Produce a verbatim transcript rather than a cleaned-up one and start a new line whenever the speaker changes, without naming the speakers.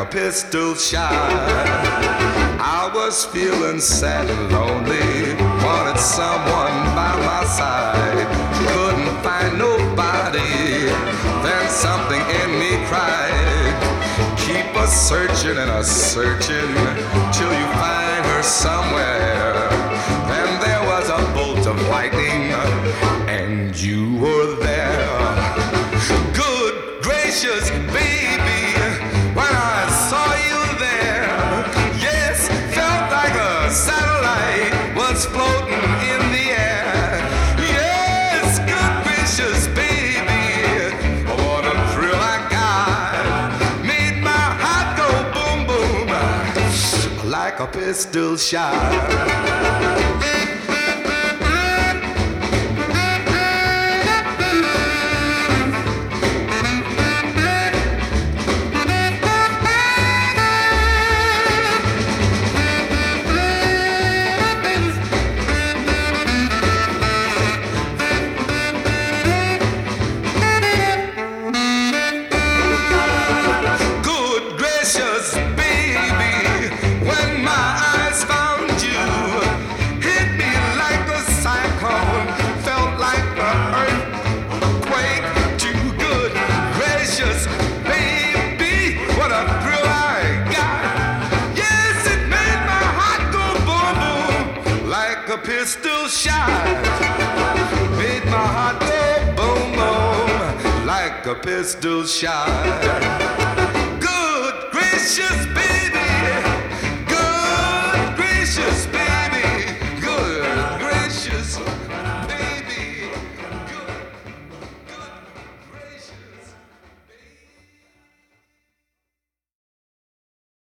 a pistol shot. I was feeling sad and lonely, wanted someone by my side. Couldn't find nobody, then something in me cried, keep a searching and a searching till you find her somewhere. Then there was a bolt of lightning and you were there. Good gracious baby, when I saw you there, yes, felt like a satellite was floating in the air. Yes, good gracious baby, what a thrill I got, made my heart go boom boom like a pistol shot. A pistol shot made my heart go boom boom like a pistol shot. Good gracious baby.